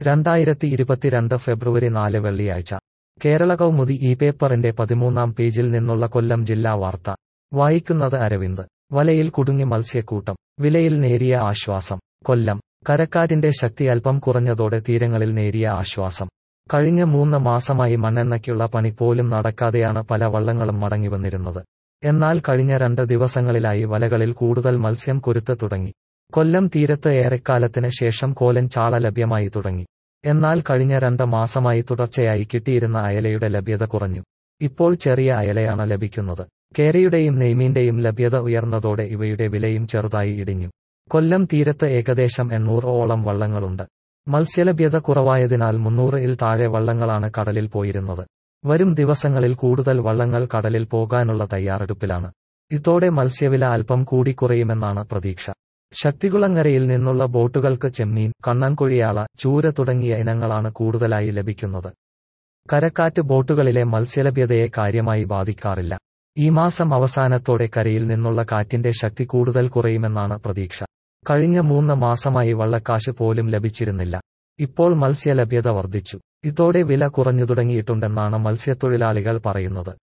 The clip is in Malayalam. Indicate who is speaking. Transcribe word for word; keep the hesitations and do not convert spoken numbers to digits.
Speaker 1: രണ്ടായിരത്തി ഇരുപത്തിരണ്ട് ഫെബ്രുവരി നാല് വെള്ളിയാഴ്ച കേരള കൗമുദി ഈ പേപ്പറിന്റെ പതിമൂന്നാം പേജിൽ നിന്നുള്ള കൊല്ലം ജില്ലാ വാർത്ത വായിക്കുന്നത് അരവിന്ദ്. വലയിൽ കുടുങ്ങി മത്സ്യക്കൂട്ടം, വിലയിൽ നേരിയ ആശ്വാസം. കൊല്ലം. കരക്കാറ്റിന്റെ ശക്തി അല്പം കുറഞ്ഞതോടെ തീരങ്ങളിൽ നേരിയ ആശ്വാസം. കഴിഞ്ഞ മൂന്ന് മാസമായി മണ്ണെണ്ണയ്ക്കുള്ള പണി പോലും നടക്കാതെയാണ് പല വള്ളങ്ങളും മടങ്ങിവന്നിരുന്നത്. എന്നാൽ കഴിഞ്ഞ രണ്ട് ദിവസങ്ങളിലായി വലകളിൽ കൂടുതൽ മത്സ്യം കൊരുത്ത് തുടങ്ങി. കൊല്ലം തീരത്ത് ഏറെക്കാലത്തിന് ശേഷം കോലൻ ചാള ലഭ്യമായി തുടങ്ങി. എന്നാൽ കഴിഞ്ഞ രണ്ട് മാസമായി തുടർച്ചയായി കിട്ടിയിരുന്ന അയലയുടെ ലഭ്യത കുറഞ്ഞു. ഇപ്പോൾ ചെറിയ അയലയാണ് ലഭിക്കുന്നത്. കേരയുടെയും നെയ്മീന്റെയും ലഭ്യത ഉയർന്നതോടെ ഇവയുടെ വിലയും ചെറുതായി ഇടിഞ്ഞു. കൊല്ലം തീരത്ത് ഏകദേശം എണ്ണൂറ് ഓളം വള്ളങ്ങളുണ്ട്. മത്സ്യലഭ്യത കുറവായതിനാൽ മുന്നൂറ് ഇൽ താഴെ വള്ളങ്ങളാണ് കടലിൽ പോയിരുന്നത്. വരും ദിവസങ്ങളിൽ കൂടുതൽ വള്ളങ്ങൾ കടലിൽ പോകാനുള്ള തയ്യാറെടുപ്പിലാണ്. ഇതോടെ മത്സ്യവില അല്പം കൂടി കുറയുമെന്നാണ് പ്രതീക്ഷ. ശക്തികുളങ്ങരയിൽ നിന്നുള്ള ബോട്ടുകൾക്ക് ചെമ്മീൻ, കണ്ണൻകൊഴിയാള, ചൂര തുടങ്ങിയ ഇനങ്ങളാണ് കൂടുതലായി ലഭിക്കുന്നത്. കരക്കാറ്റ് ബോട്ടുകളിലെ മത്സ്യലഭ്യതയെ കാര്യമായി ബാധിക്കാറില്ല. ഈ മാസം അവസാനത്തോടെ കരയിൽ നിന്നുള്ള കാറ്റിന്റെ ശക്തി കൂടുതൽ കുറയുമെന്നാണ് പ്രതീക്ഷ. കഴിഞ്ഞ മൂന്ന് മാസമായി വള്ളക്കാശ് പോലും ലഭിച്ചിരുന്നില്ല. ഇപ്പോൾ മത്സ്യലഭ്യത വർദ്ധിച്ചു. ഇതോടെ വില കുറഞ്ഞു തുടങ്ങിയിട്ടുണ്ടെന്നാണ് മത്സ്യത്തൊഴിലാളികൾ പറയുന്നത്.